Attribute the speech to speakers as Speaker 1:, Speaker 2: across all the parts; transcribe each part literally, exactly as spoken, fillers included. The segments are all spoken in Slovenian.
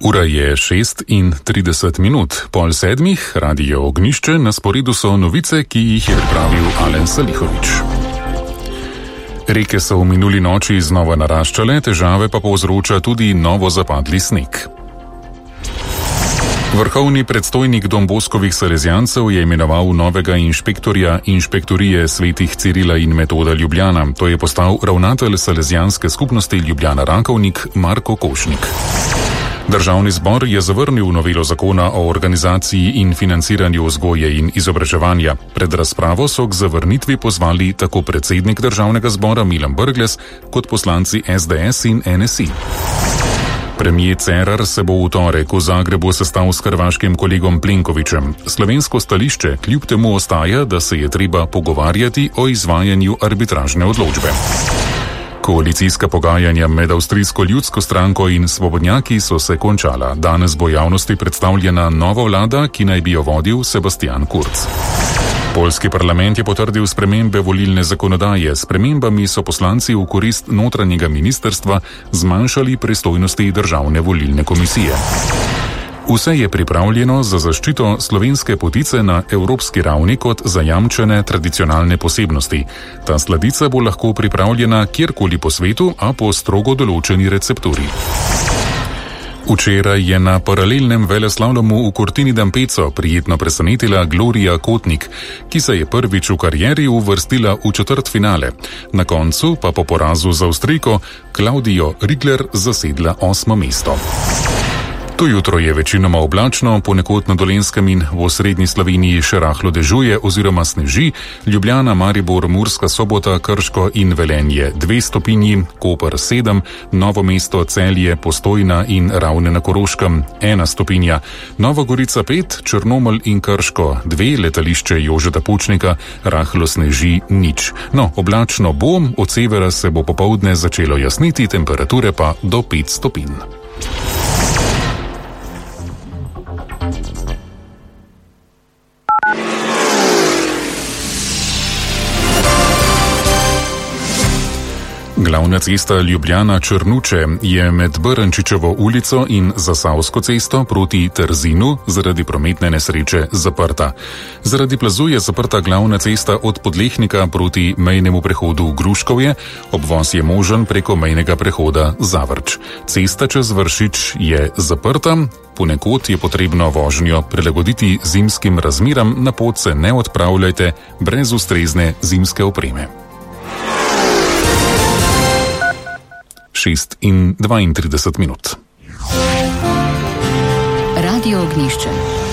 Speaker 1: Ura je šest in trideset minut, pol sedmih, Radio Ognjišče, na sporedu so novice, ki jih je pripravil Alen Salihovič. Reke so v minuli noči znova naraščale, težave pa povzroča tudi novo zapadli sneg. Vrhovni predstojnik Don Boskovih Salezijancev je imenoval novega inšpektorja inšpektorije Svetih Cirila in Metoda Ljubljana. To je postal ravnatelj Salezijanske skupnosti Ljubljana Rakovnik Marko Košnik. Državni zbor je zavrnil novelo zakona o organizaciji in financiranju vzgoje in izobraževanja. Pred razpravo so k zavrnitvi pozvali tako predsednik državnega zbora Milan Brglez kot poslanci S D S in N S I. Premijer Cerar se bo v torek v Zagrebu sestal s hrvaškim kolegom Plenkovićem. Slovensko stališče kljub temu ostaja, da se je treba pogovarjati o izvajanju arbitražne odločbe. Koalicijska pogajanja med Avstrijsko ljudsko stranko in svobodnjaki so se končala. Danes bo javnosti predstavljena nova vlada, ki naj bi jo vodil Sebastian Kurz. Poljski parlament je potrdil spremembe volilne zakonodaje. S spremembami so poslanci v korist notranjega ministrstva zmanjšali pristojnosti državne volilne komisije. Vse je pripravljeno za zaščito slovenske potice na evropski ravni kot zajamčene tradicionalne posebnosti. Ta sladica bo lahko pripravljena kjerkoli po svetu, a po strogo določeni recepturi. Včeraj je na paralelnem veleslalomu v Cortini d'Ampezzo prijetno presenetila Gloria Kotnik, ki se je prvič v karieri uvrstila v četrtfinale. Na koncu pa po porazu z Avstrijko Claudio Riegler zasedla osmo mesto. To jutro je večinoma oblačno, ponekod na Dolenjskem in v osrednji Sloveniji še rahlo dežuje oziroma sneži. Ljubljana, Maribor, Murska Sobota, Krško in Velenje dve stopinji, Koper sedem, Novo mesto, Celje, Postojna in Ravne na Koroškem ena stopinja, Nova Gorica pet, Črnomelj in Krško dve, letališče Jožeta Pučnika, rahlo sneži nič. No, oblačno bo, od severa se bo popoldne začelo jasniti, temperature pa do pet stopinj. Glavna cesta Ljubljana-Črnuče je med Brnčičevo ulico in Zasavsko cesto proti Trzinu zaradi prometne nesreče zaprta. Zaradi plazu je zaprta glavna cesta od Podlehnika proti mejnemu prehodu Gruškovje, obvoz je možen preko mejnega prehoda Zavrč. Cesta čez Vršič je zaprta, ponekod je potrebno vožnjo prilagoditi zimskim razmeram, na pot se ne odpravljajte brez ustrezne zimske opreme. šest in dvaintrideset minut.
Speaker 2: Radio Ognjišče.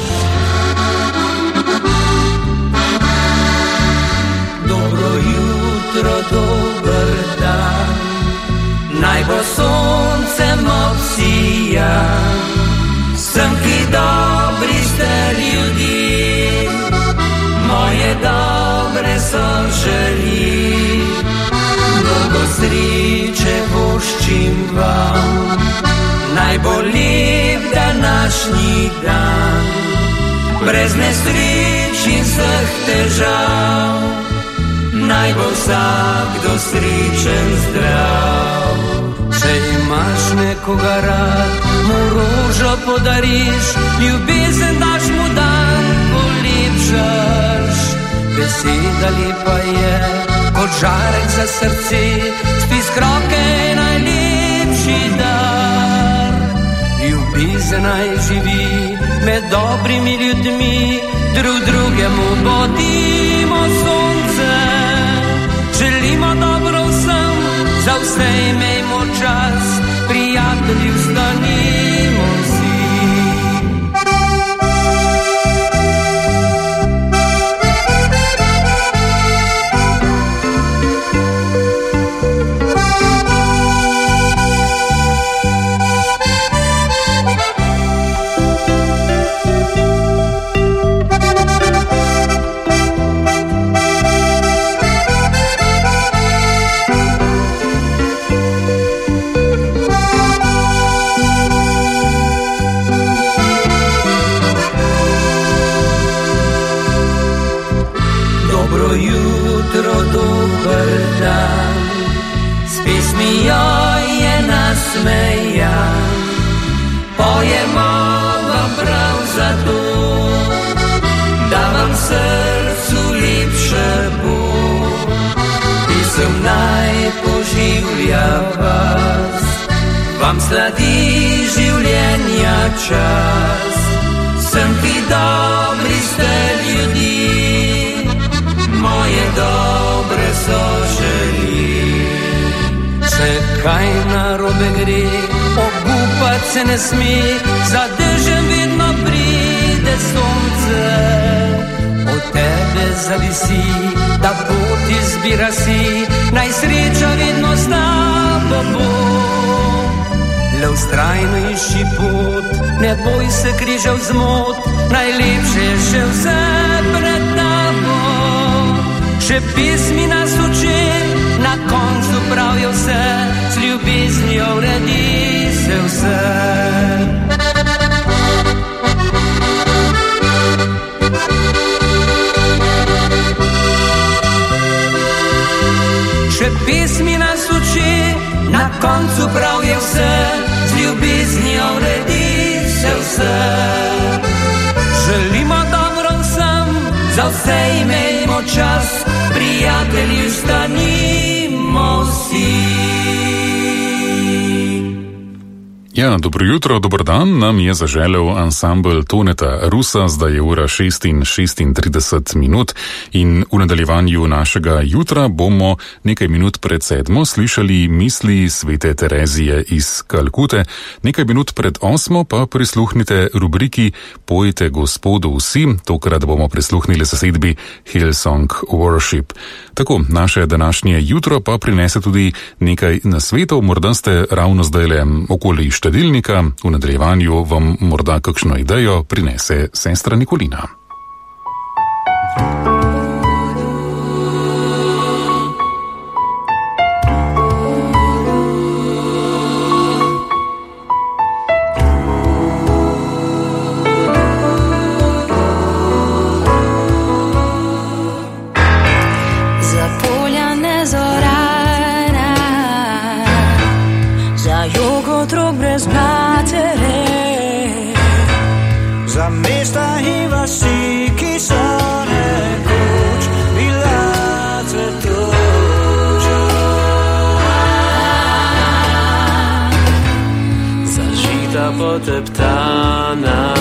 Speaker 3: Dobro jutro, dober dan, naj bo soncem obsija, sem ki dobri ste ljudi, moje dobre so želi, mnogo sreče voščim vam, naj bo lep današnji dan, brez nesreč in vseh težav, naj bo vsakdo srečen zdrav. Če imaš nekoga rad, mu rožo podariš, ljubezen daš mu dan, polepšaš. Beseda lepa je kot žarek za srce, spis kroke najlepši dar. Ljubezen naj živi med dobrimi ljudmi, drug drugemu bodimo sonce. Želimo dobro vsem, za vse imejmo čas, prijatelji vstanimo si. pojemo vam prav zato, da vam srcu lepše bo. Pisem naj poživlja vas, vam sladi življenja čas. Sem ki dobri ste ljudi, moje dobre so želi. Če kaj narobe gre, obupat se ne sme, za dežem vedno pride sonce. Od tebe zavisi, da pot izbira si, naj sreča vedno z tabo bo. Le vztrajno išči pot, ne boj se križev zmot, najlepše je še vse pred tabo. Še pismi nas uči, na koncu pravijo vse, z ljubeznijo uredi se vse. Še pismi nas uči, na koncu pravijo vse, z ljubeznijo uredi se vse. Želimo dobro vsem, za vse imejmo čas, prijatelji stanimo si.
Speaker 1: Ja, dobro jutro, dober dan, nam je zaželel ansambel Toneta Rusa, zdaj je ura šest in šestintrideset minut in v nadaljevanju našega jutra bomo nekaj minut pred sedmo slišali misli svete Terezije iz Kalkute, nekaj minut pred osmo pa prisluhnite rubriki Pojte Gospodu vsi, tokrat bomo prisluhnili zasedbi Hillsong Worship. Tako, naše današnje jutro pa prinese tudi nekaj nasvetov, morda ste ravno zdajle okoli štedilnika, v nadaljevanju vam morda kakšno idejo prinese sestra Nikolina.
Speaker 2: Poteptana